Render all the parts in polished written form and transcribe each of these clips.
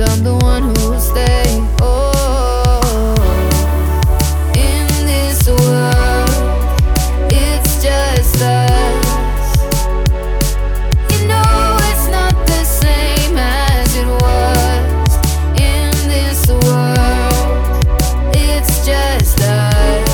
I'm the one who will stay. Oh, in this world, it's just us. You know it's not the same as it was. In this world, it's just us.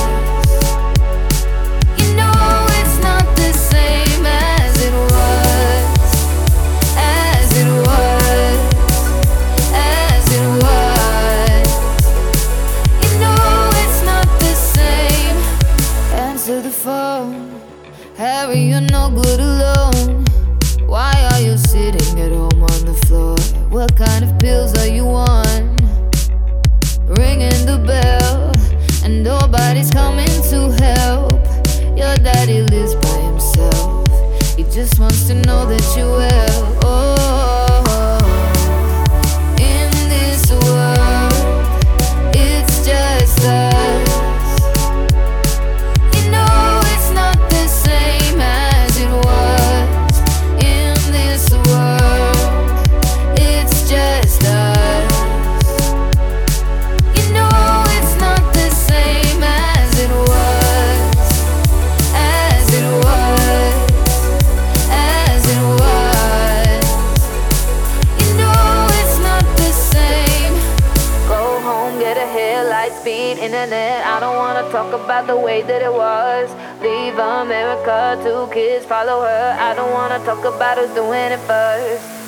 You know it's not the same as it was. As it was. As it was. You know it's not the same. Answer the phone. Harry, you're no good alone. Why are you sitting at home on the floor? What kind of pills are you on? Ringing the bell, and nobody's coming to help. Your daddy lives by himself. He just wants to know that you will. Oh, in this world, it's just us. You know it's not the same as it was. In this world, it's just us. You know it's not the same as it was. As it was. As it was. You know it's not the same. Go home, get a hair, light speed, internet. I don't wanna talk about the way that it was. Leave America, 2 kids, follow her. I don't wanna talk about who's doing it first.